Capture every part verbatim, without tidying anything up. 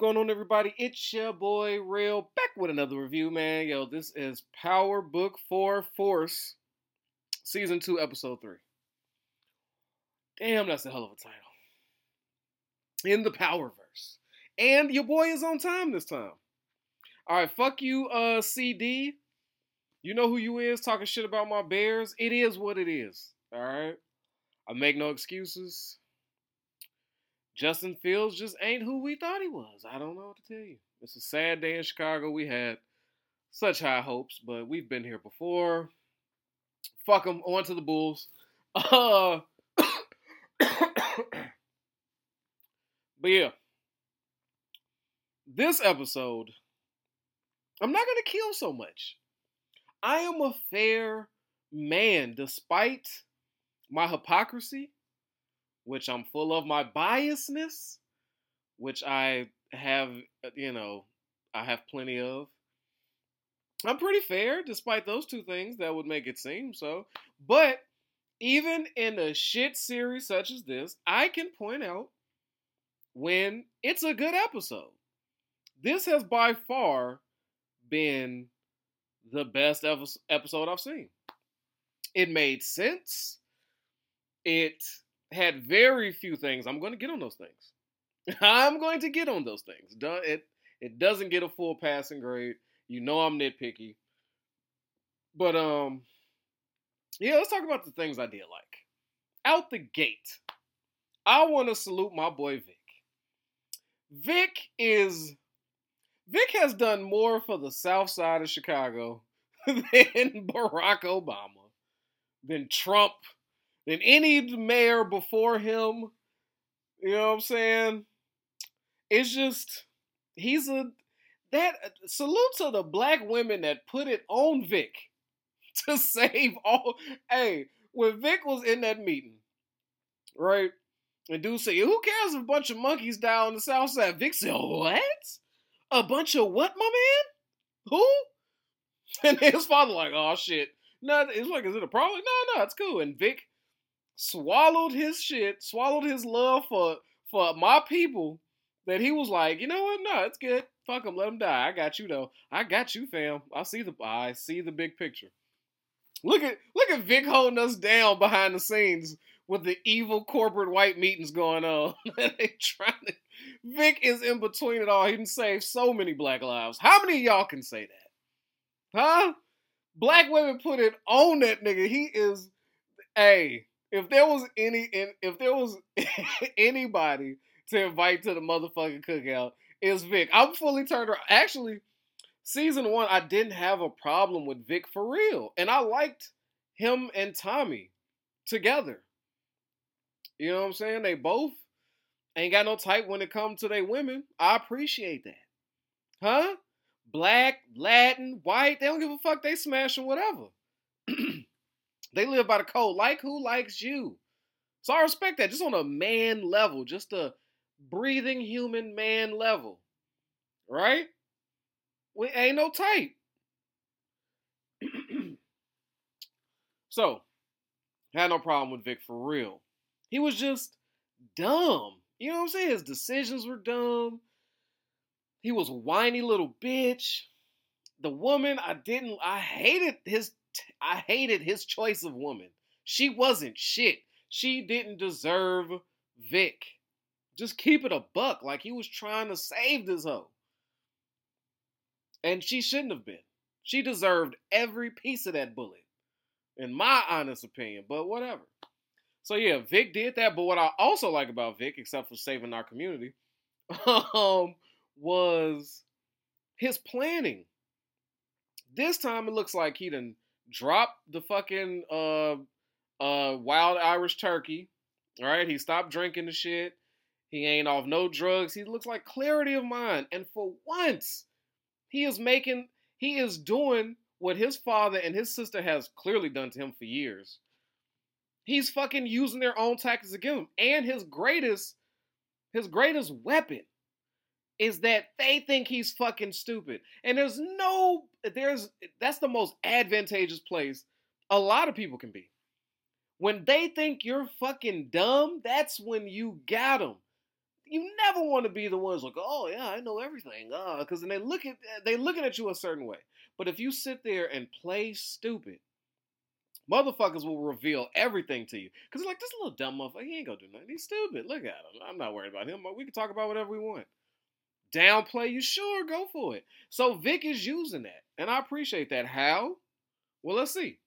going on, everybody? It's your boy Real back with another review, man. Yo, this is Power Book four Force, Season two, Episode three. Damn, that's a hell of a title. In the Powerverse. And your boy is on time this time. Alright, fuck you, uh, C D. You know who you is, talking shit about my Bears. It is what it is, alright? I make no excuses. Justin Fields just ain't who we thought he was. I don't know what to tell you. It's a sad day in Chicago. We had such high hopes, but we've been here before. Fuck them. On to the Bulls. Uh, but yeah. This episode, I'm not going to kill so much. I am a fair man, despite my hypocrisy, which I'm full of, my biasness, which I have, you know, I have plenty of. I'm pretty fair, despite those two things. That would make it seem so. But even in a shit series such as this, I can point out when it's a good episode. This has by far been the best episode I've seen. It made sense. It had very few things. I'm going to get on those things. I'm going to get on those things. It, it doesn't get a full passing grade. You know I'm nitpicky. But, um, yeah, let's talk about the things I did like. Out the gate, I want to salute my boy Vic. Vic is, Vic has done more for the south side of Chicago than Barack Obama, than Trump, than any mayor before him. You know what I'm saying? It's just, he's a, that, salute to the black women that put it on Vic to save all. Hey, when Vic was in that meeting, right? And dude said, who cares if a bunch of monkeys die on the south side? Vic said, what? A bunch of what, my man? Who? And his father like, oh shit. No, it's like, is it a problem? No, no, it's cool. And Vic swallowed his shit, swallowed his love for for my people, that he was like, you know what? No, it's good. Fuck them, let them die. I got you though. I got you, fam. I see the I see the big picture. Look at look at Vic holding us down behind the scenes with the evil corporate white meetings going on. They trying to. Vic is in between it all. He done saved so many black lives. How many of y'all can say that? Huh? Black women put it on that nigga. He is. Hey. If there was any, if there was anybody to invite to the motherfucking cookout, it's Vic. I'm fully turned around. Actually, season one, I didn't have a problem with Vic for real, and I liked him and Tommy together. You know what I'm saying? They both ain't got no type when it comes to their women. I appreciate that, huh? Black, Latin, white, they don't give a fuck. They smashing whatever. They live by the code. Like who likes you? So I respect that. Just on a man level. Just a breathing human man level. Right? We ain't no type. So, had no problem with Vic for real. He was just dumb. You know what I'm saying? His decisions were dumb. He was a whiny little bitch. The woman, I didn't, I hated his I hated his choice of woman. She wasn't shit. She didn't deserve Vic. Just keep it a buck. Like he was trying to save this hoe. And she shouldn't have been. She deserved every piece of that bullet. In my honest opinion. But whatever. So yeah, Vic did that. But what I also like about Vic, except for saving our community, um, was his planning. This time it looks like he done dropped the fucking uh, uh, wild Irish turkey. All right, he stopped drinking the shit. He ain't off no drugs. He looks like clarity of mind. And for once, he is making, he is doing what his father and his sister has clearly done to him for years. He's fucking using their own tactics against him. And his greatest, his greatest weapon is that they think he's fucking stupid. And there's no, there's, that's the most advantageous place a lot of people can be. When they think you're fucking dumb, that's when you got them. you never want to be the ones like, oh yeah, I know everything, uh, because then they look at they looking at you a certain way. But if you sit there and play stupid, motherfuckers will reveal everything to you. Because they're like, this little dumb motherfucker, he ain't gonna do nothing. He's stupid. Look at him. I'm not worried about him. We can talk about whatever we want. Downplay you, sure, go for it. So Vic is using that, and I appreciate that. How? Well, let's see.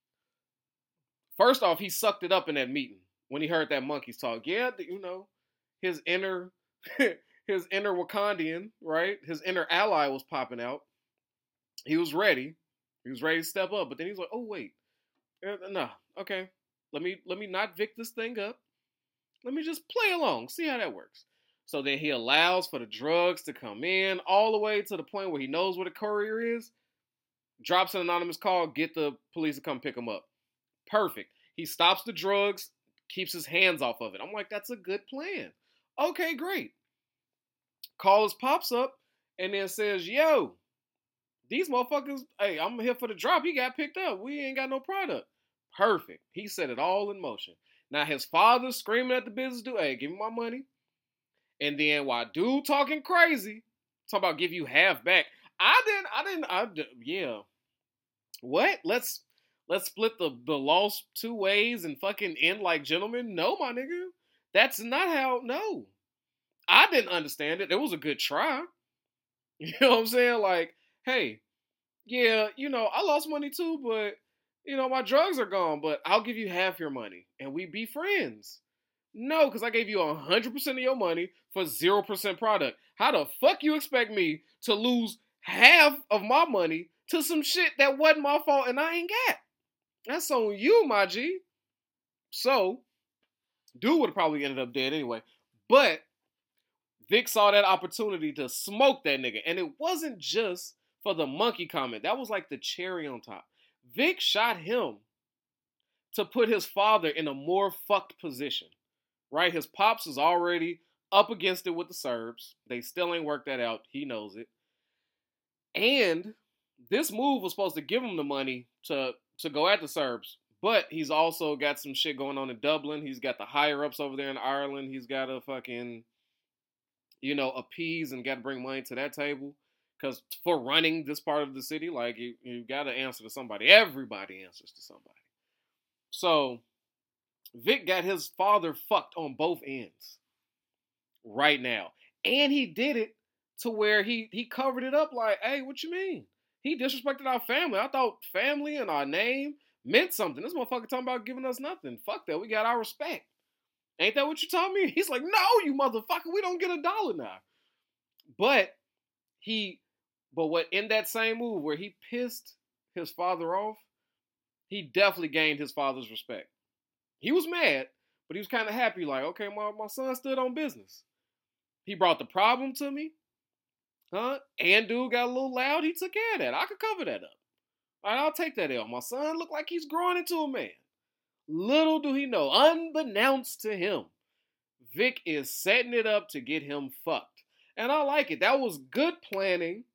First off, he sucked it up in that meeting when he heard that monkeys talk. Yeah, you know, his inner, his inner Wakandian, right? His inner ally was popping out. He was ready. He was ready to step up, but then he was like, "Oh wait, no, okay. Let me let me not Vic this thing up. Let me just play along, see how that works." So then he allows for the drugs to come in all the way to the point where he knows where the courier is, drops an anonymous call, get the police to come pick him up. Perfect. He stops the drugs, keeps his hands off of it. I'm like, that's a good plan. Okay, great. Callers pops up and then says, yo, these motherfuckers, hey, I'm here for the drop. He got picked up. We ain't got no product. Perfect. He set it all in motion. Now his father's screaming at the business dude, hey, give me my money. And then while dude talking crazy, talking about give you half back. I didn't, I didn't, I did, yeah. What? Let's let's split the, the loss two ways and fucking end like gentlemen? No, my nigga. That's not how, no. I didn't understand it. It was a good try. You know what I'm saying? Like, hey, yeah, you know, I lost money too, but, you know, my drugs are gone, but I'll give you half your money and we be friends. No, because I gave you one hundred percent of your money for zero percent product. How the fuck you expect me to lose half of my money to some shit that wasn't my fault and I ain't got? That's on you, my G. So, dude would have probably ended up dead anyway. But Vic saw that opportunity to smoke that nigga. And it wasn't just for the monkey comment. That was like the cherry on top. Vic shot him to put his father in a more fucked position. Right? His pops is already up against it with the Serbs. They still ain't worked that out. He knows it. And this move was supposed to give him the money to, to go at the Serbs. But he's also got some shit going on in Dublin. He's got the higher-ups over there in Ireland. He's got to fucking, you know, appease and got to bring money to that table. Because for running this part of the city, like, you, you got to answer to somebody. Everybody answers to somebody. So Vic got his father fucked on both ends right now. And he did it to where he, he covered it up like, hey, what you mean? He disrespected our family. I thought family and our name meant something. This motherfucker talking about giving us nothing. Fuck that. We got our respect. Ain't that what you told me? He's like, no, you motherfucker. We don't get a dollar now. But he, but what in that same move where he pissed his father off, he definitely gained his father's respect. He was mad, but he was kind of happy, like, okay, my, my son stood on business. He brought the problem to me, huh? And dude got a little loud. He took care of that. I could cover that up. All right, I'll take that L. My son looked like he's growing into a man. Little do he know, unbeknownst to him, Vic is setting it up to get him fucked. And I like it. That was good planning,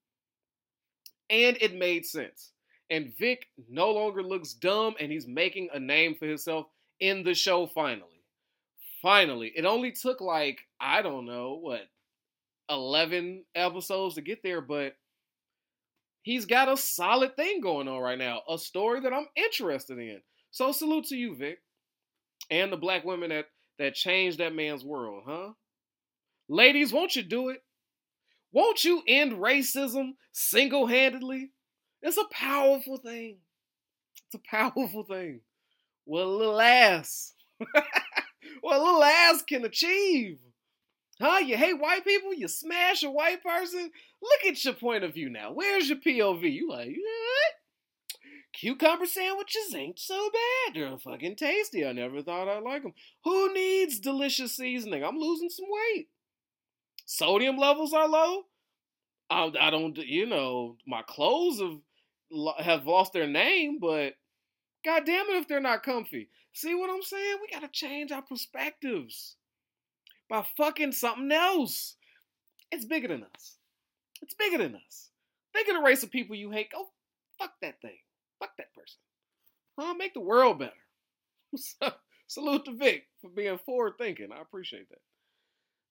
and it made sense. And Vic no longer looks dumb, and he's making a name for himself in the show finally. Finally. It only took like, I don't know, what, eleven episodes to get there, but he's got a solid thing going on right now. A story that I'm interested in. So salute to you, Vic. And the black women that, that changed that man's world, huh? Ladies, won't you do it? Won't you end racism single-handedly? It's a powerful thing. It's a powerful thing. What a little ass. What a little ass can achieve. Huh? You hate white people? You smash a white person? Look at your point of view now. Where's your P O V? You like, what? Cucumber sandwiches ain't so bad. They're fucking tasty. I never thought I'd like them. Who needs delicious seasoning? I'm losing some weight. Sodium levels are low. I, I don't, you know, my clothes have have lost their name, but God damn it if they're not comfy. See what I'm saying? We gotta change our perspectives by fucking something else. It's bigger than us. It's bigger than us. Think of the race of people you hate. Go fuck that thing. Fuck that person. Huh? Make the world better. Salute to Vic for being forward thinking. I appreciate that.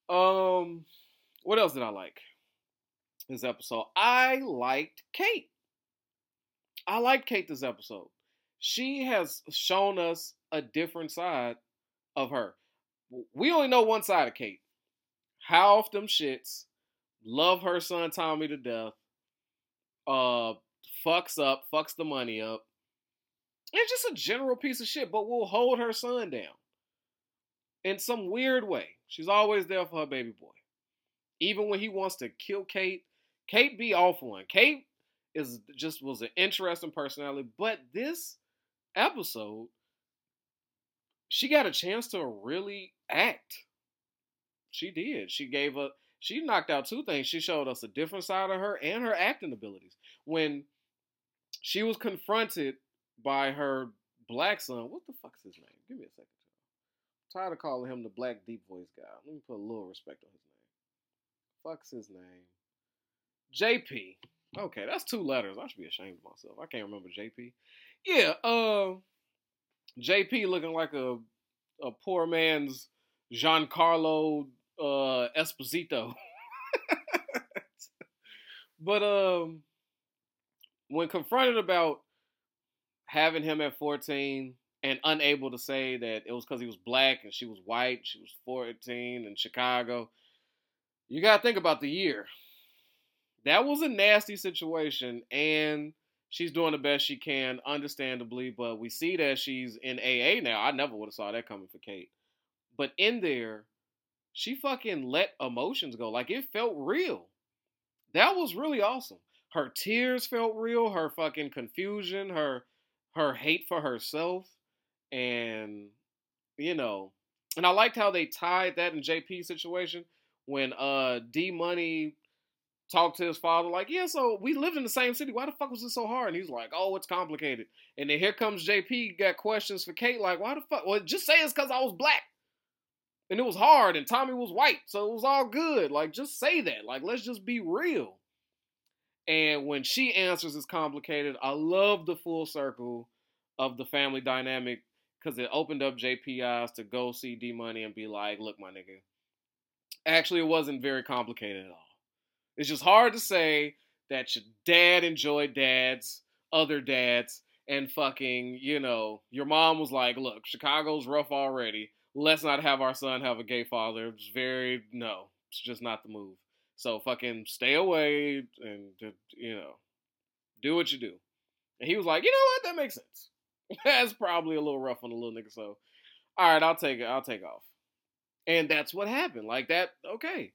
Um, what else did I like this episode? I liked Kate. I liked Kate this episode. She has shown us a different side of her. We only know one side of Kate. How off them shits. Love her son Tommy to death. Uh, fucks up, fucks the money up. It's just a general piece of shit, but will hold her son down. In some weird way. She's always there for her baby boy. Even when he wants to kill Kate, Kate be off one. Kate is just was an interesting personality, but this episode, she got a chance to really act. She did. She gave a she knocked out two things. She showed us a different side of her and her acting abilities. When she was confronted by her black son, what the fuck's his name? Give me a second. I'm tired of calling him the black deep voice guy. Let me put a little respect on his name. Fuck's his name? J P. Okay, that's two letters. I should be ashamed of myself. I can't remember J P. Yeah, uh, J P looking like a a poor man's Giancarlo uh, Esposito. But um, when confronted about having him at fourteen and unable to say that it was because he was black and she was white, she was fourteen in Chicago, you got to think about the year. That was a nasty situation, and she's doing the best she can, understandably, but we see that she's in A A now. I never would have saw that coming for Kate. But in there, she fucking let emotions go. Like, it felt real. That was really awesome. Her tears felt real, her fucking confusion, her her hate for herself, and, you know, and I liked how they tied that in J P's situation when uh D Money talked to his father, like, yeah, so we lived in the same city. Why the fuck was this so hard? And he's like, oh, it's complicated. And then here comes J P, got questions for Kate, like, why the fuck? Well, just say it's because I was black. And it was hard, and Tommy was white, so it was all good. Like, just say that. Like, let's just be real. And when she answers it's complicated, I love the full circle of the family dynamic because it opened up J P eyes to go see D Money and be like, look, my nigga, actually, it wasn't very complicated at all. It's just hard to say that your dad enjoyed dads, other dads, and fucking, you know, your mom was like, look, Chicago's rough already. Let's not have our son have a gay father. It's very, no, it's just not the move. So fucking stay away and, you know, do what you do. And he was like, you know what? That makes sense. That's probably a little rough on the little nigga. So, all right, I'll take it. I'll take off. And that's what happened. Like that, okay.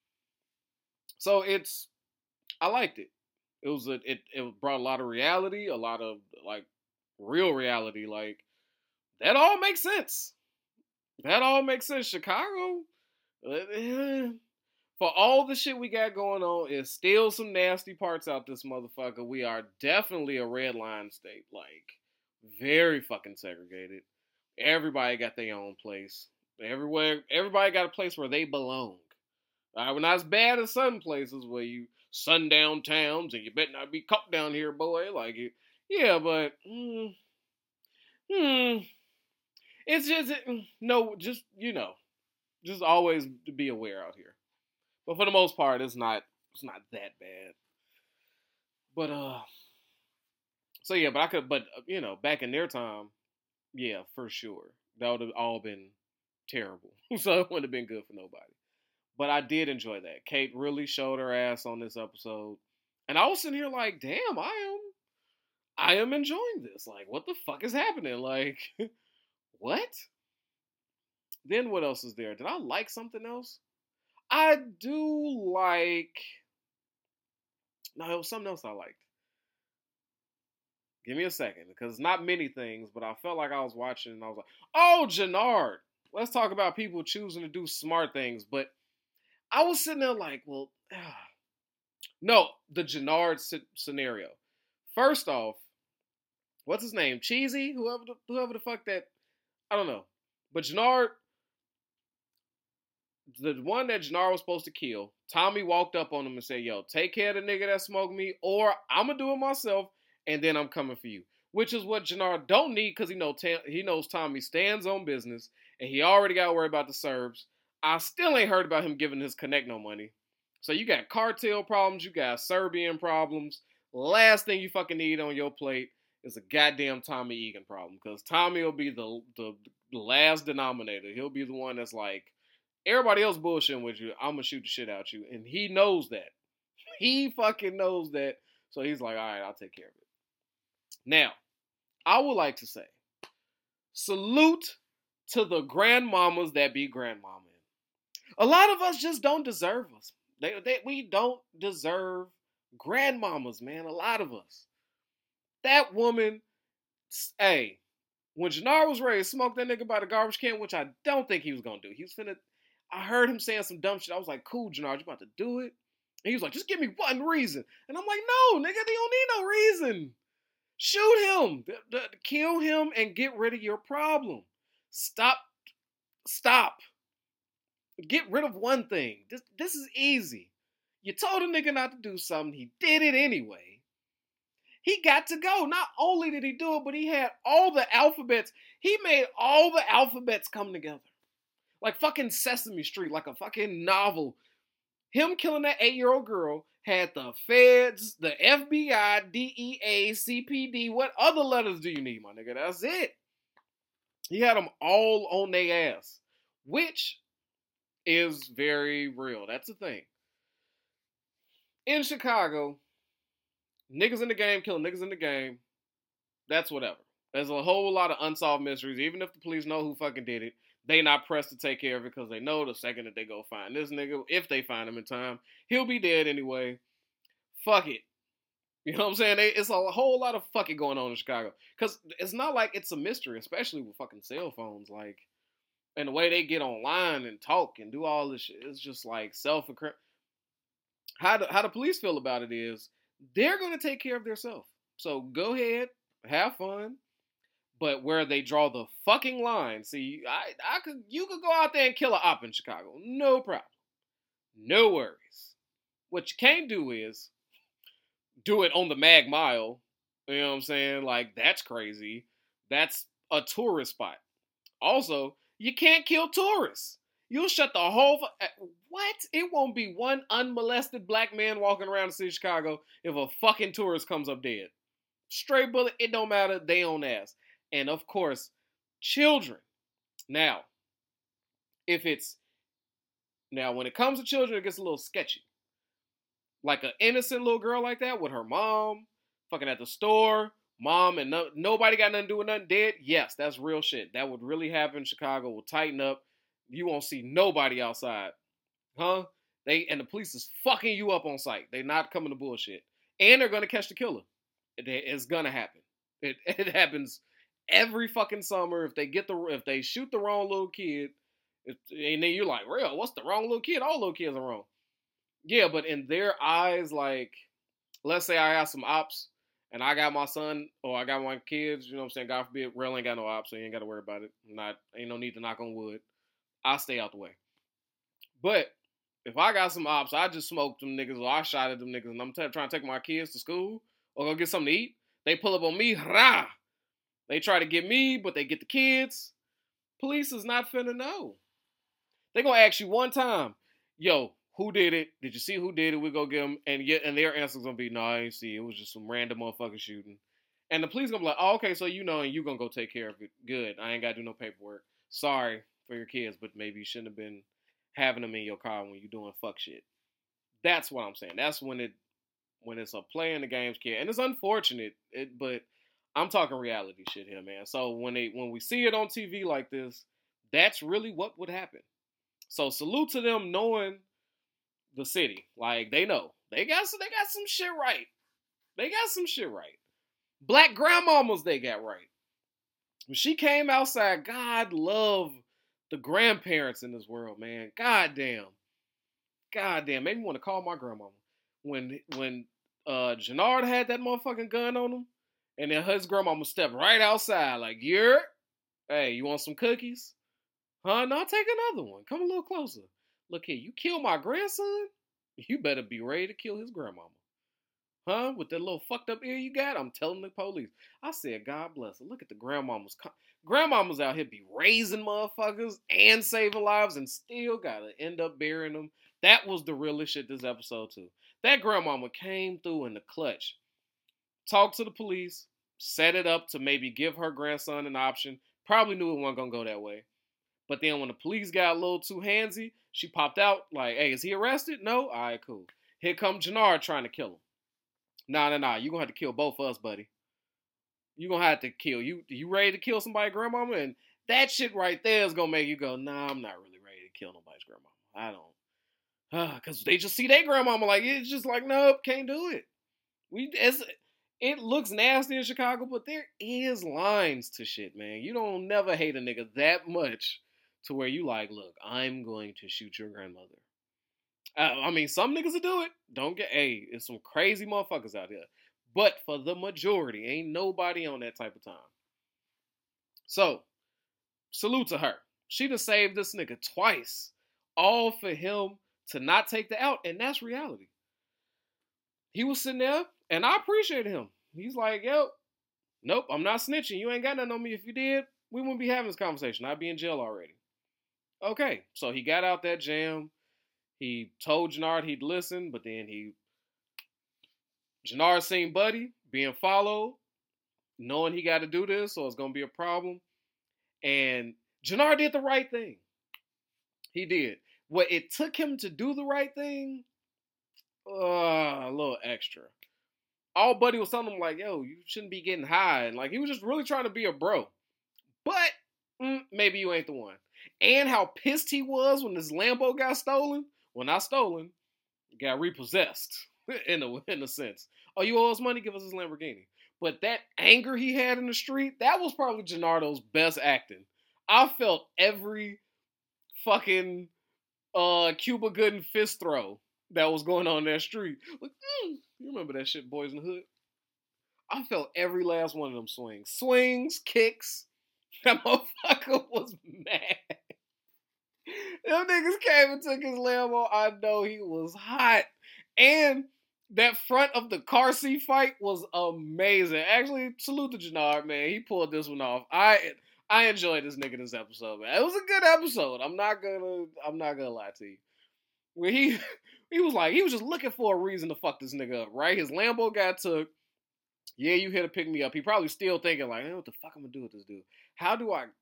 So it's, I liked it. It was a, it, it brought a lot of reality, a lot of like real reality. Like that all makes sense. That all makes sense. Chicago, uh, for all the shit we got going on, is still some nasty parts out this motherfucker. We are definitely a red line state. Like very fucking segregated. Everybody got their own place. Everywhere, everybody got a place where they belong. All right, we're not as bad as some places where you sundown towns and you better not be caught down here, boy. Like, it, yeah, but, mm, hmm, it's just, no, just, you know, just always to be aware out here. But for the most part, it's not, it's not that bad. But, uh, so yeah, but I could, but, you know, back in their time, yeah, for sure. That would have all been terrible. So it wouldn't have been good for nobody. But I did enjoy that. Kate really showed her ass on this episode. And I was sitting here like, damn, I am I am enjoying this. Like, what the fuck is happening? Like, what? Then what else is there? Did I like something else? I do like... No, it was something else I liked. Give me a second. Because not many things, but I felt like I was watching and I was like, oh, Jannard. Let's talk about people choosing to do smart things. But I was sitting there like, well, ah. No, the Jannard scenario. First off, what's his name? Cheesy? Whoever the, whoever the fuck that, I don't know. But Jannard, the one that Jannard was supposed to kill, Tommy walked up on him and said, yo, take care of the nigga that smoked me, or I'm going to do it myself, and then I'm coming for you. Which is what Jannard don't need, because he, know, he knows Tommy stands on business, and he already got to worry about the Serbs. I still ain't heard about him giving his Connect no money. So you got cartel problems, you got Serbian problems. Last thing you fucking need on your plate is a goddamn Tommy Egan problem. Because Tommy will be the, the the last denominator. He'll be the one that's like, everybody else bullshitting with you, I'm going to shoot the shit out you. And he knows that. He fucking knows that. So he's like, all right, I'll take care of it. Now, I would like to say, salute to the grandmamas that be grandmama. A lot of us just don't deserve us. They, they, we don't deserve grandmamas, man. A lot of us. That woman, hey, when Jannard was ready to smoke that nigga by the garbage can, which I don't think he was going to do. He was finna, I heard him saying some dumb shit. I was like, cool, Jannard, you about to do it? And he was like, just give me one reason. And I'm like, no, nigga, they don't need no reason. Shoot him. D- d- kill him and get rid of your problem. Stop. Stop. Get rid of one thing. This, this is easy. You told a nigga not to do something. He did it anyway. He got to go. Not only did he do it, but he had all the alphabets. He made all the alphabets come together. Like fucking Sesame Street, like a fucking novel. Him killing that eight-year-old girl had the feds, the F B I, D E A, C P D. What other letters do you need, my nigga? That's it. He had them all on their ass. Which is very real. That's the thing. In Chicago, niggas in the game killing niggas in the game. That's whatever. There's a whole lot of unsolved mysteries. Even if the police know who fucking did it, they not pressed to take care of it because they know the second that they go find this nigga, if they find him in time, he'll be dead anyway. Fuck it. You know what I'm saying? It's a whole lot of fucking going on in Chicago. Because it's not like it's a mystery, especially with fucking cell phones. Like, and the way they get online and talk and do all this shit, it's just like self how the, how the police feel about it is they're going to take care of themselves. So go ahead, have fun. But where they draw the fucking line, see, I, I could, you could go out there and kill an op in Chicago. No problem. No worries. What you can't do is do it on the Mag Mile. You know what I'm saying? Like, that's crazy. That's a tourist spot. Also, you can't kill tourists. You'll shut the whole... What? It won't be one unmolested black man walking around the city of Chicago if a fucking tourist comes up dead. Straight bullet, it don't matter. They own ass. And, of course, children. Now, if it's... Now, when it comes to children, it gets a little sketchy. Like an innocent little girl like that with her mom, fucking at the store... Mom and no, nobody got nothing to do with nothing dead. Yes, that's real shit. That would really happen in Chicago. Will tighten up. You won't see nobody outside. Huh? They and the police is fucking you up on sight. They not coming to bullshit. And they're gonna catch the killer. It, it's gonna happen. It it happens every fucking summer. If they get the if they shoot the wrong little kid, it, and then you're like, real, what's the wrong little kid? All little kids are wrong. Yeah, but in their eyes, like, let's say I have some ops. And I got my son, or I got my kids, you know what I'm saying? God forbid, Rail ain't got no ops, so you ain't got to worry about it. Not, ain't no need to knock on wood. I'll stay out the way. But if I got some ops, I just smoked them niggas, or I shot at them niggas, and I'm t- trying to take my kids to school, or go get something to eat. They pull up on me, rah! They try to get me, but they get the kids. Police is not finna know. They gonna ask you one time, yo, who did it? Did you see who did it? We go get them. And yet, and their answer's gonna be, no, I ain't see it. It was just some random motherfucker shooting. And the police gonna be like, oh, okay, so you know, and you gonna go take care of it. Good. I ain't gotta do no paperwork. Sorry for your kids, but maybe you shouldn't have been having them in your car when you're doing fuck shit. That's what I'm saying. That's when it, when it's a play in the game's kid. And it's unfortunate, it, but I'm talking reality shit here, man. So when they, when we see it on T V like this, that's really what would happen. So salute to them knowing the city. Like, they know. They got some, they got some shit right. They got some shit right. Black grandmamas they got right. When she came outside, God love the grandparents in this world, man. God damn. God damn. Made me want to call my grandmama. When when uh Jannard had that motherfucking gun on him, and then his grandmama stepped right outside like, you're, hey, you want some cookies? Huh? No, take another one. Come a little closer. Look here, you kill my grandson, you better be ready to kill his grandmama. Huh? With that little fucked up ear you got? I'm telling the police. I said, God bless her. Look at the grandmamas. Grandmamas out here be raising motherfuckers and saving lives and still gotta end up burying them. That was the realest shit this episode too. That grandmama came through in the clutch. Talked to the police. Set it up to maybe give her grandson an option. Probably knew it wasn't gonna go that way. But then when the police got a little too handsy, she popped out like, hey, is he arrested? No? All right, cool. Here come Jenard trying to kill him. Nah, nah, nah. You're going to have to kill both of us, buddy. You're going to have to kill. You You ready to kill somebody's grandmama? And that shit right there is going to make you go, nah, I'm not really ready to kill nobody's grandmama. I don't. Because uh, they just see their grandmama like, it's just like, nope, can't do it. We it's, It looks nasty in Chicago, but there is lines to shit, man. You don't never hate a nigga that much to where you like, look, I'm going to shoot your grandmother. Uh, I mean, some niggas will do it. Don't get, hey, it's some crazy motherfuckers out here. But for the majority, ain't nobody on that type of time. So, salute to her. She done saved this nigga twice. All for him to not take the out, and that's reality. He was sitting there, and I appreciated him. He's like, yo, nope, I'm not snitching. You ain't got nothing on me. If you did, we wouldn't be having this conversation. I'd be in jail already. Okay, so he got out that jam. He told Jenard he'd listen, but then he... Jenard seen Buddy being followed, knowing he got to do this, so it's going to be a problem. And Jenard did the right thing. He did. What it took him to do the right thing, uh, a little extra. All Buddy was telling him, like, yo, you shouldn't be getting high. And, like, he was just really trying to be a bro. But, mm, maybe you ain't the one. And how pissed he was when his Lambo got stolen. Well, not stolen. It got repossessed, in a, in a sense. Oh, you owe us money? Give us his Lamborghini. But that anger he had in the street, that was probably Gennardo's best acting. I felt every fucking uh, Cuba Gooding fist throw that was going on in that street. Like, mm, you remember that shit, Boys in the Hood? I felt every last one of them swings. Swings, kicks. That motherfucker was mad. Them niggas came and took his Lambo. I know he was hot. And that front of the car seat fight was amazing. Actually, salute to Jenard, man. He pulled this one off. I I enjoyed this nigga this episode, man. It was a good episode. I'm not gonna I'm not gonna lie to you. Where he he was like, he was just looking for a reason to fuck this nigga up, right? His Lambo got took. Yeah, you here to pick me up. He probably still thinking like, hey, what the fuck I'm gonna do with this dude? How do I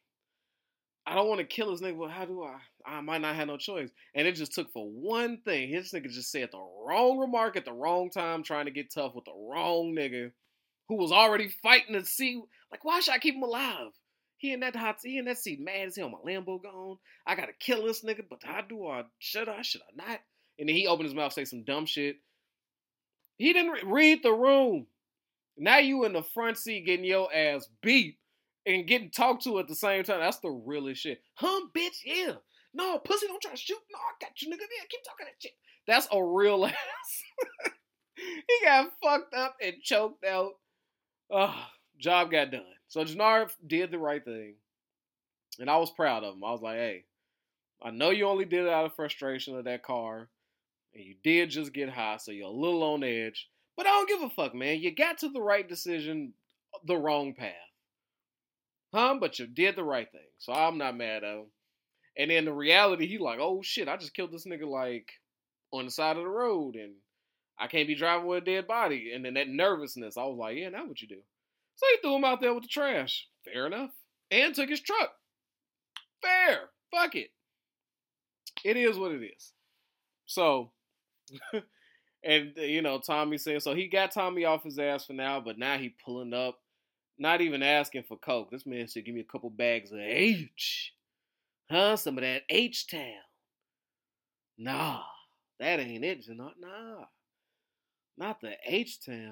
I don't want to kill this nigga, but how do I? I might not have no choice. And it just took for one thing. His nigga just said the wrong remark at the wrong time, trying to get tough with the wrong nigga who was already fighting to see, like, why should I keep him alive? He in that hot, he in that seat, mad as hell. My Lambo gone. I gotta kill this nigga, but how do I? Should I? Should I not? And then he opened his mouth, say some dumb shit. He didn't re- read the room. Now you in the front seat getting your ass beat. And getting talked to at the same time. That's the realest shit. Huh, bitch? Yeah. No, pussy, don't try to shoot. No, I got you, nigga. Yeah, keep talking that shit. That's a real ass. He got fucked up and choked out. Oh, job got done. So Jenard did the right thing. And I was proud of him. I was like, hey, I know you only did it out of frustration of that car. And you did just get high, so you're a little on edge. But I don't give a fuck, man. You got to the right decision, the wrong path. Huh? But you did the right thing. So I'm not mad at him. And then the reality, he like, oh shit, I just killed this nigga like on the side of the road and I can't be driving with a dead body. And then that nervousness, I was like, yeah, now what you do? So he threw him out there with the trash. Fair enough. And took his truck. Fair. Fuck it. It is what it is. So, and you know, Tommy said, so he got Tommy off his ass for now, but now he pulling up. Not even asking for coke. This man said, give me a couple bags of H. Huh? Some of that H-Town. Nah, that ain't it, Janot. Nah. Not the H-Town.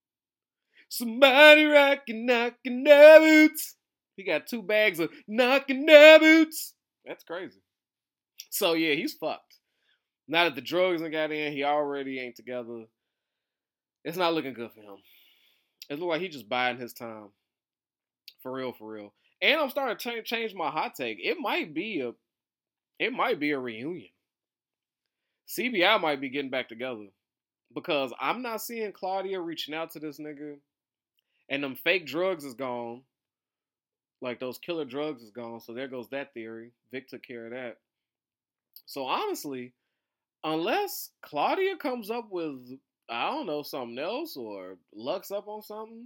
Somebody rockin', knockin' their boots. He got two bags of knockin' their boots. That's crazy. So, yeah, he's fucked. Now that the drugs done got in, he already ain't together. It's not looking good for him. It look like he just biding his time. For real, for real. And I'm starting to ch- change my hot take. It might be a, it might be a reunion. C B I might be getting back together. Because I'm not seeing Claudia reaching out to this nigga. And them fake drugs is gone. Like those killer drugs is gone. So there goes that theory. Vic took care of that. So honestly, unless Claudia comes up with, I don't know, something else or lucks up on something,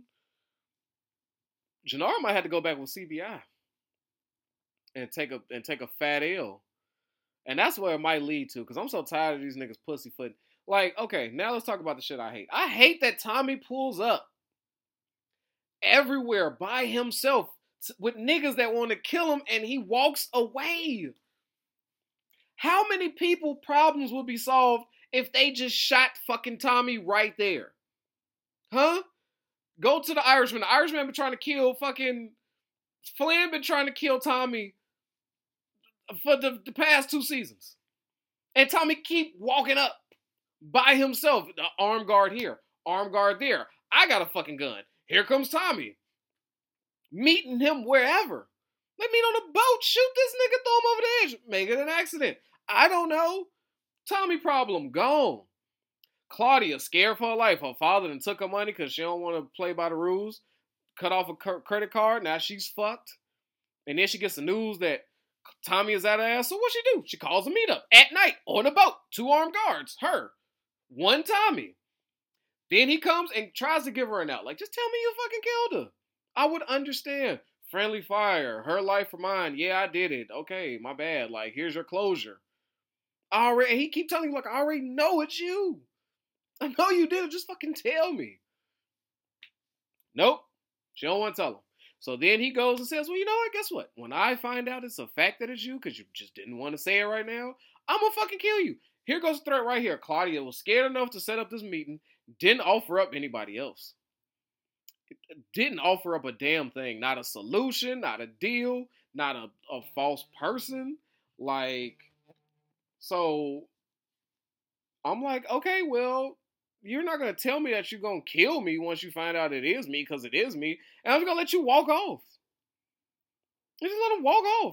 Gennaro might have to go back with C B I and take a and take a fat L. And that's where it might lead to, because I'm so tired of these niggas pussyfooting. Like, okay, now let's talk about the shit I hate. I hate that Tommy pulls up everywhere by himself with niggas that want to kill him and he walks away. How many people problems would be solved if they just shot fucking Tommy right there? Huh? Go to the Irishman. The Irishman been trying to kill fucking... Flynn been trying to kill Tommy for the, the past two seasons. And Tommy keep walking up by himself. The arm guard here. Arm guard there. I got a fucking gun. Here comes Tommy. Meeting him wherever. Let me on a boat. Shoot this nigga. Throw him over the edge. Make it an accident. I don't know. Tommy problem gone. Claudia scared for her life. Her father done took her money because she don't want to play by the rules. Cut off a credit card. Now she's fucked. And then she gets the news that Tommy is at her ass. So what she do? She calls a meetup at night on a boat. Two armed guards. Her. One Tommy. Then he comes and tries to give her an out. Like, just tell me you fucking killed her. I would understand. Friendly fire. Her life for mine. Yeah, I did it. Okay, my bad. Like, here's your closure. I already, and he keep telling you, like, I already know it's you. I know you did it. Just fucking tell me. Nope. She don't want to tell him. So then he goes and says, well, you know what? Guess what? When I find out it's a fact that it's you, because you just didn't want to say it right now, I'm going to fucking kill you. Here goes the threat right here. Claudia was scared enough to set up this meeting. Didn't offer up anybody else. Didn't offer up a damn thing. Not a solution, not a deal, not a, a false person. Like, so I'm like, okay, well, you're not going to tell me that you're going to kill me once you find out it is me, because it is me. And I'm just going to let you walk off. And just let him walk off.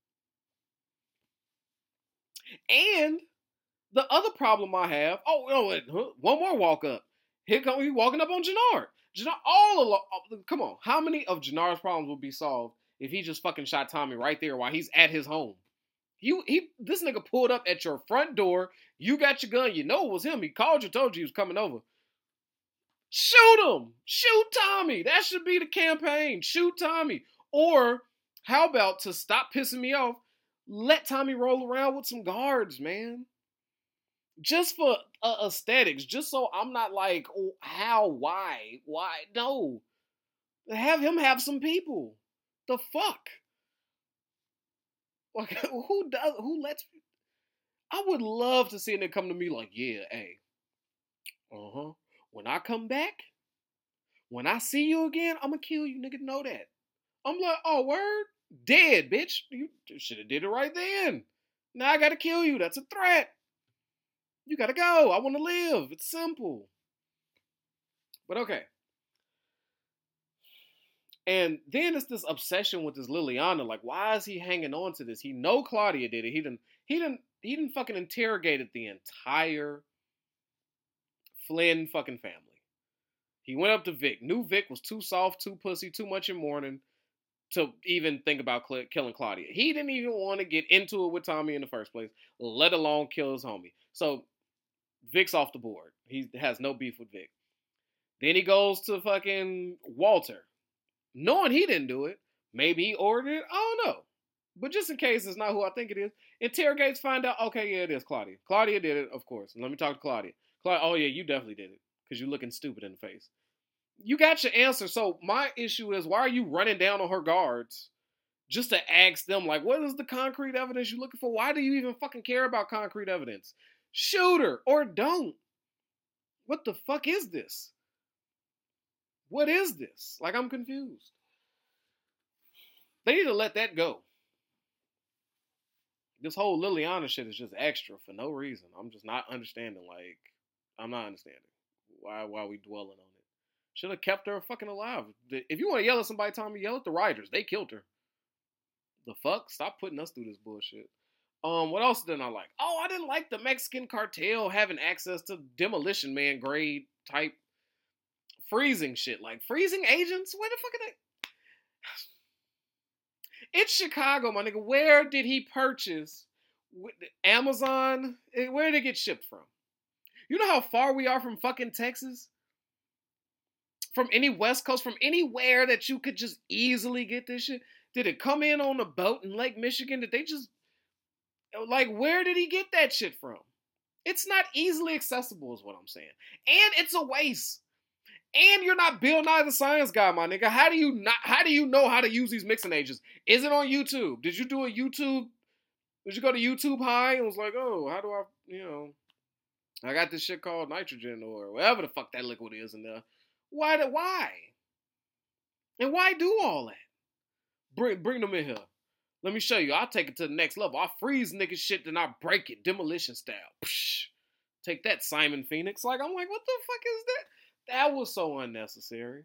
And the other problem I have, oh, no, one more walk up. Here come he walking up on Gennard. Gennard, all along, come on. How many of Gennard's problems would be solved if he just fucking shot Tommy right there while he's at his home? You, he, this nigga pulled up at your front door. You got your gun. You know it was him. He called you, told you he was coming over. Shoot him. Shoot Tommy. That should be the campaign. Shoot Tommy. Or how about, to stop pissing me off, let Tommy roll around with some guards, man. Just for uh, aesthetics. Just so I'm not like, oh, how, why, why? No. Have him have some people. The fuck? Like, who does, who lets, I would love to see it come to me like, yeah, hey, uh-huh, when I come back, when I see you again, I'm gonna kill you, nigga, know that. I'm like, oh, word? Dead, bitch. You should have did it right then. Now I gotta kill you. That's a threat. You gotta go. I want to live. It's simple. But okay. And then it's this obsession with this Liliana. Like, why is he hanging on to this? He know Claudia did it. He didn't. He didn't. He didn't fucking interrogated the entire Flynn fucking family. He went up to Vic. Knew Vic was too soft, too pussy, too much in mourning to even think about killing Claudia. He didn't even want to get into it with Tommy in the first place, let alone kill his homie. So Vic's off the board. He has no beef with Vic. Then he goes to fucking Walter. Knowing he didn't do it, maybe he ordered it, I don't know. But just in case it's not who I think it is, interrogates, find out, okay, yeah, it is Claudia. Claudia did it, of course. Let me talk to Claudia. Claudia, oh yeah, you definitely did it, because you're looking stupid in the face. You got your answer, so my issue is, why are you running down on her guards just to ask them, like, what is the concrete evidence you're looking for? Why do you even fucking care about concrete evidence? Shoot her, or don't. What the fuck is this? What is this? Like, I'm confused. They need to let that go. This whole Liliana shit is just extra for no reason. I'm just not understanding. Like, I'm not understanding why why we dwelling on it. Should have kept her fucking alive. If you want to yell at somebody, Tommy, yell at the writers. They killed her. The fuck? Stop putting us through this bullshit. Um, what else didn't I like? Oh, I didn't like the Mexican cartel having access to Demolition Man grade type freezing shit. Like freezing agents? Where the fuck are they? It's Chicago, my nigga. Where did he purchase Amazon? Where did it get shipped from? You know how far we are from fucking Texas? From any West Coast, from anywhere that you could just easily get this shit? Did it come in on a boat in Lake Michigan? Did they just, like, where did he get that shit from? It's not easily accessible is what I'm saying. And it's a waste. And you're not Bill Nye the Science Guy, my nigga. How do you not, how do you know how to use these mixing agents? Is it on YouTube? Did you do a YouTube, did you go to YouTube High and was like, oh, how do I, you know, I got this shit called nitrogen or whatever the fuck that liquid is in there. Why? The, why? And why do all that? Bring bring them in here. Let me show you. I'll take it to the next level. I'll freeze nigga shit, then I'll break it. Demolition style. Psh, take that, Simon Phoenix. Like, I'm like, what the fuck is that? That was so unnecessary.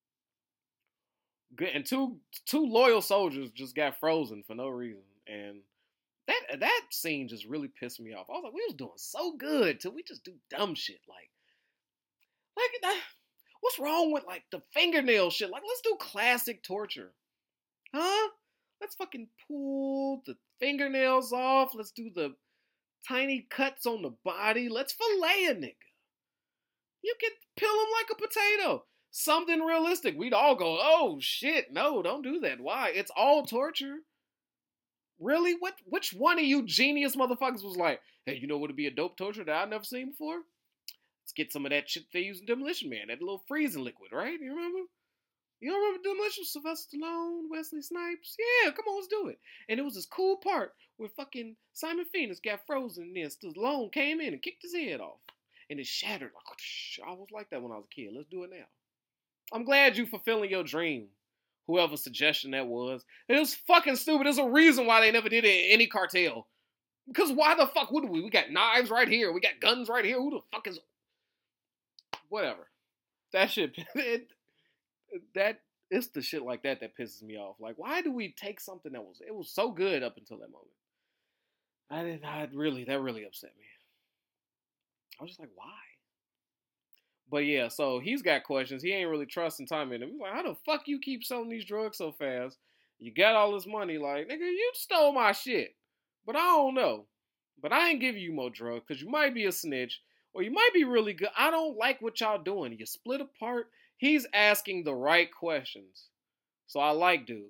Good. And two two loyal soldiers just got frozen for no reason. And that that scene just really pissed me off. I was like, we was doing so good till we just do dumb shit. Like, like that. What's wrong with, like, the fingernail shit? Like, let's do classic torture. Huh? Let's fucking pull the fingernails off. Let's do the tiny cuts on the body. Let's fillet a nigga. You can peel him like a potato. Something realistic. We'd all go, oh, shit. No, don't do that. Why? It's all torture. Really? What? Which one of you genius motherfuckers was like, hey, you know what would be a dope torture that I've never seen before? Let's get some of that shit they use in Demolition Man, that little freezing liquid, right? You remember? You don't remember Demolition? Sylvester Stallone, Wesley Snipes? Yeah, come on, let's do it. And it was this cool part where fucking Simon Phoenix got frozen and then Stallone came in and kicked his head off. And it shattered. I was like that when I was a kid. Let's do it now. I'm glad you fulfilling your dream. Whoever suggestion that was. It was fucking stupid. There's a reason why they never did it in any cartel. Because why the fuck would we? We got knives right here. We got guns right here. Who the fuck is... Whatever. That shit, it, that, it's the shit like that that pisses me off. Like, why do we take something that was, it was so good up until that moment? I didn't, I really, that really upset me. I was just like, why? But yeah, so he's got questions. He ain't really trusting Tommy and him. He's like, how the fuck you keep selling these drugs so fast? You got all this money. Like, nigga, you stole my shit. But I don't know. But I ain't giving you more drugs because you might be a snitch. Or you might be really good. I don't like what y'all doing. You split apart. He's asking the right questions. So I like dude.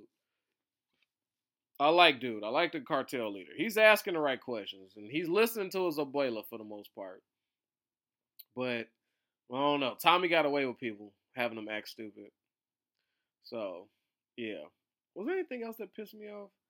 I like dude. I like the cartel leader. He's asking the right questions. And he's listening to his abuela for the most part. But, I don't know. Tommy got away with people having them act stupid. So, yeah. Was there anything else that pissed me off?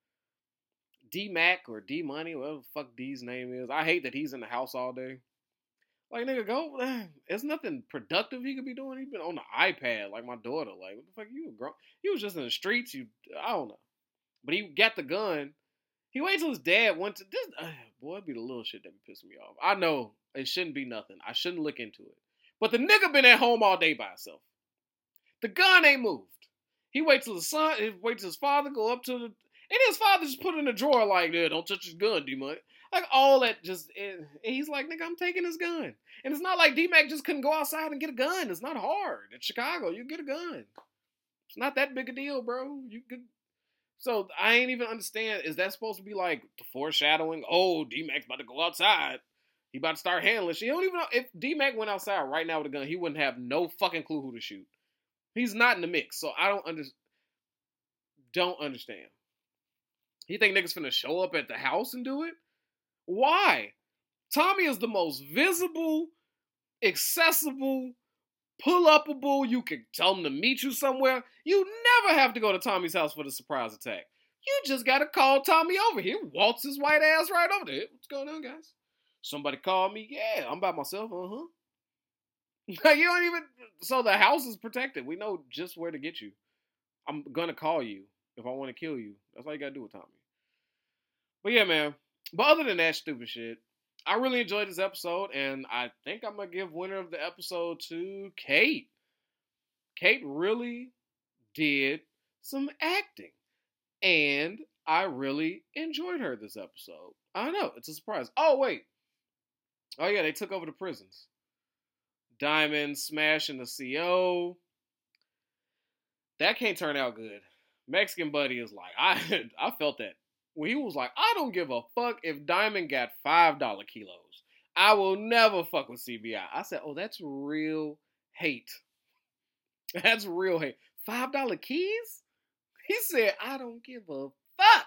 D-Mac or D-Money, whatever the fuck D's name is. I hate that he's in the house all day. Like, nigga, go. There's nothing productive he could be doing. He's been on the iPad, like my daughter. Like, what the fuck? You were grown. He was just in the streets. You, I don't know. But he got the gun. He waited till his dad went to this. Uh, boy, it'd be the little shit that be pissing me off. I know it shouldn't be nothing. I shouldn't look into it. But the nigga been at home all day by himself. The gun ain't moved. He wait till the son. He wait till his father go up to the. And his father just put it in the drawer like, yeah, don't touch his gun, D-Money. Like, all that just, and he's like, nigga, I'm taking his gun. And it's not like D-Mac just couldn't go outside and get a gun. It's not hard. In Chicago, you get a gun. It's not that big a deal, bro. You could. So, I ain't even understand, is that supposed to be like the foreshadowing? Oh, D-Mac's about to go outside. He about to start handling shit. You don't even know, if D-Mac went outside right now with a gun, he wouldn't have no fucking clue who to shoot. He's not in the mix, so I don't under, don't understand. You think niggas finna show up at the house and do it? Why? Tommy is the most visible, accessible, pull-upable. You can tell him to meet you somewhere. You never have to go to Tommy's house for the surprise attack. You just gotta call Tommy over here. Waltz his white ass right over there. What's going on, guys? Somebody called me. Yeah, I'm by myself. Uh-huh. You don't even... So the house is protected. We know just where to get you. I'm gonna call you if I want to kill you. That's all you gotta do with Tommy. But yeah, man. But other than that stupid shit, I really enjoyed this episode, and I think I'm gonna give winner of the episode to Kate. Kate really did some acting. And I really enjoyed her this episode. I know, it's a surprise. Oh, wait. Oh, yeah, they took over the prisons. Diamond smashing the C O. That can't turn out good. Mexican buddy is like, I I felt that. When he was like, I don't give a fuck if Diamond got five dollar kilos. I will never fuck with C B I. I said, oh, that's real hate. That's real hate. five dollar keys? He said, I don't give a fuck.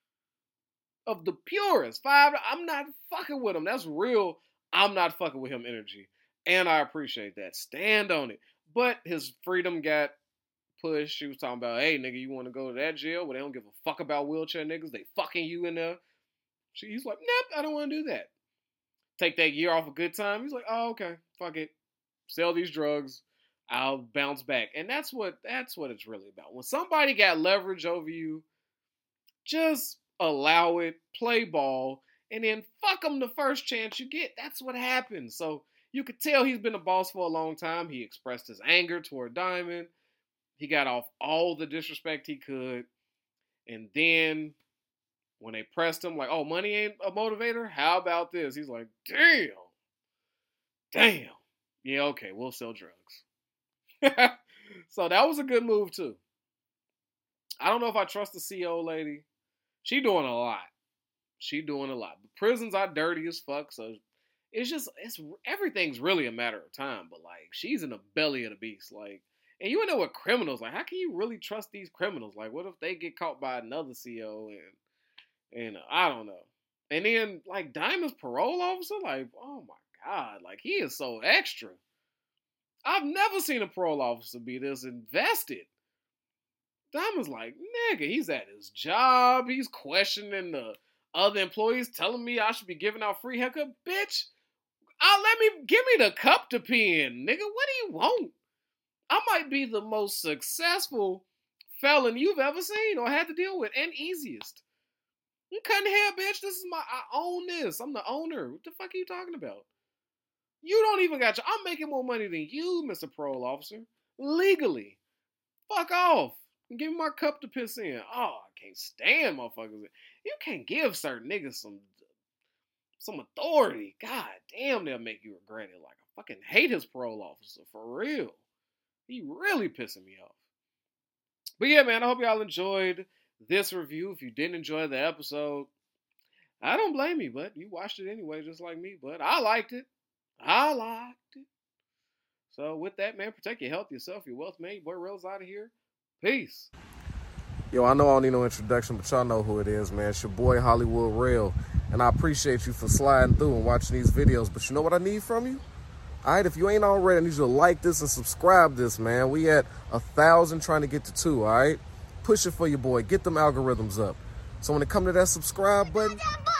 Of the purest. Five, I'm not fucking with him. That's real, I'm not fucking with him energy. And I appreciate that. Stand on it. But his freedom got pushed. She was talking about, hey, nigga, you want to go to that jail where they don't give a fuck about wheelchair niggas? They fucking you in there. She, he's like, nope, I don't want to do that. Take that year off a good time. He's like, oh, okay, fuck it. Sell these drugs. I'll bounce back. And that's what that's what it's really about. When somebody got leverage over you, just allow it, play ball, and then fuck them the first chance you get. That's what happens. So you could tell he's been a boss for a long time. He expressed his anger toward Diamond. He got off all the disrespect he could. And then when they pressed him, like, oh, money ain't a motivator? How about this? He's like, damn. Damn. Yeah, okay, we'll sell drugs. So that was a good move, too. I don't know if I trust the C O lady. She doing a lot. She doing a lot. The prisons are dirty as fuck, so it's just, it's everything's really a matter of time. But, like, she's in the belly of the beast. Like, and you know what criminals, like, how can you really trust these criminals? Like, what if they get caught by another C O and, and uh, I don't know. And then, like, Diamond's parole officer, like, oh my God, like, he is so extra. I've never seen a parole officer be this invested. Diamond's like, nigga, he's at his job. He's questioning the other employees, telling me I should be giving out free haircut. Bitch, I'll let me, give me the cup to pee in, nigga. What do you want? I might be the most successful felon you've ever seen or had to deal with, and easiest. I'm cutting hair, bitch. This is my, I own this. I'm the owner. What the fuck are you talking about? You don't even got your, I'm making more money than you, Mister Parole Officer. Legally. Fuck off. And give me my cup to piss in. Oh, I can't stand motherfuckers. You can't give certain niggas some, some authority. God damn, they'll make you regret it. Like, I fucking hate his parole officer. For real. He really pissing me off. But yeah, man, I hope y'all enjoyed this review. If you didn't enjoy the episode, I don't blame you, but you watched it anyway, just like me. But I liked it. I liked it. So with that, man, protect your health, yourself, your wealth, man. Your boy Rel's out of here. Peace. Yo, I know I don't need no introduction, but y'all know who it is, man. It's your boy Hollywood Rel. And I appreciate you for sliding through and watching these videos. But you know what I need from you? All right, if you ain't already, I need you to like this and subscribe this, man. We at a thousand trying to get to two, all right? Push it for your boy. Get them algorithms up. So when it come to that subscribe button,